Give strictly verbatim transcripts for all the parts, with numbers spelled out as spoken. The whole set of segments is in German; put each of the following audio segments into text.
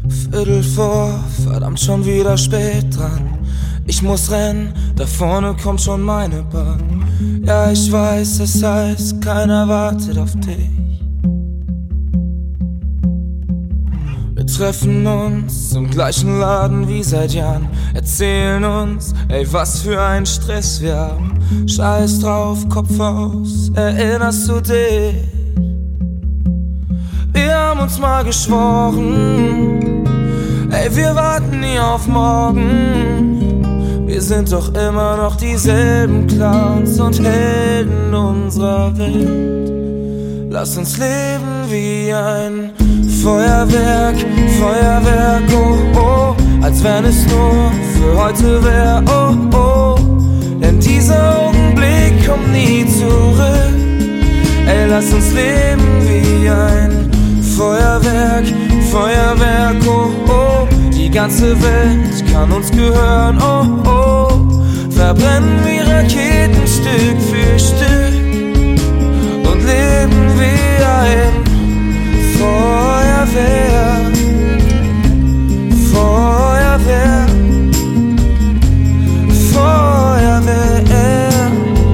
Viertel vor, verdammt schon wieder spät dran. Ich muss rennen, da vorne kommt schon meine Bahn. Ja, ich weiß, es heißt, keiner wartet auf dich. Wir treffen uns im gleichen Laden wie seit Jahren, erzählen uns, ey, was für ein Stress wir haben. Scheiß drauf, Kopf aus, erinnerst du dich? Wir haben uns mal geschworen, ey, wir warten nie auf morgen. Wir sind doch immer noch dieselben Clowns und Helden unserer Welt. Lass uns leben wie ein Feuerwerk, Feuerwerk, oh, oh, als wenn es nur für heute wär, oh, oh. Denn dieser Augenblick kommt nie zurück. Ey, lass uns leben wie ein Feuerwerk, Feuerwerk, oh, oh. Die ganze Welt kann uns gehören, oh, oh. Verbrennen wie Raketen Stück für Stück und leben wie ein Feuerwerk, Feuerwerk, Feuerwerk.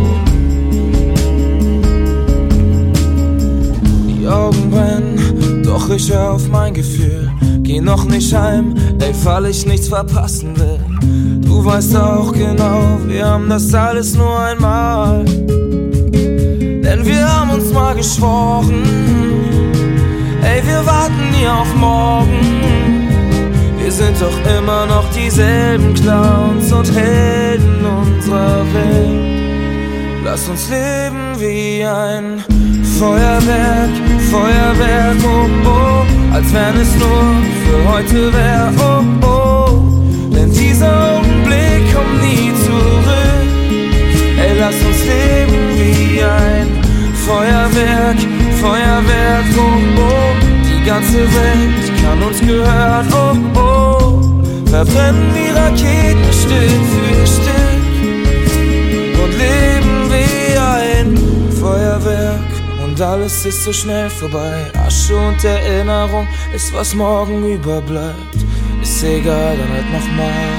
Die Augen brennen, doch ich hör auf mein Gefühl. Geh noch nicht heim, ey, weil ich nichts verpassen will. Du weißt auch genau, wir haben das alles nur einmal. Denn wir haben uns mal geschworen, ey, wir warten nie auf morgen. Wir sind doch immer noch dieselben Clowns und Helden unserer Welt. Lass uns leben wie ein Feuerwerk, Feuerwerk, oh, oh, als wenn es nur für heute wär, oh, oh. Denn dieser Augenblick kommt nie zurück. Ey, lass uns leben wie ein Feuerwerk, Feuerwerk, oh, oh. Die ganze Welt kann uns gehören, oh, oh. Verbrennen wie Raketen Stück für Stück und leben wie ein Feuerwerk. Und alles ist so schnell vorbei. Asche und Erinnerung ist, was morgen überbleibt. Ist egal, dann halt nochmal.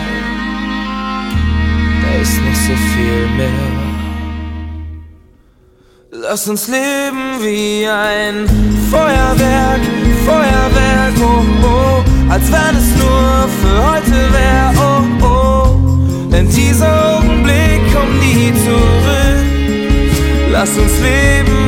Da ist noch so viel mehr. Lass uns leben wie ein Feuerwerk, Feuerwerk, oh, oh, als wenn es nur für heute wär, oh, oh. Denn dieser Augenblick kommt nie zurück. Lass uns leben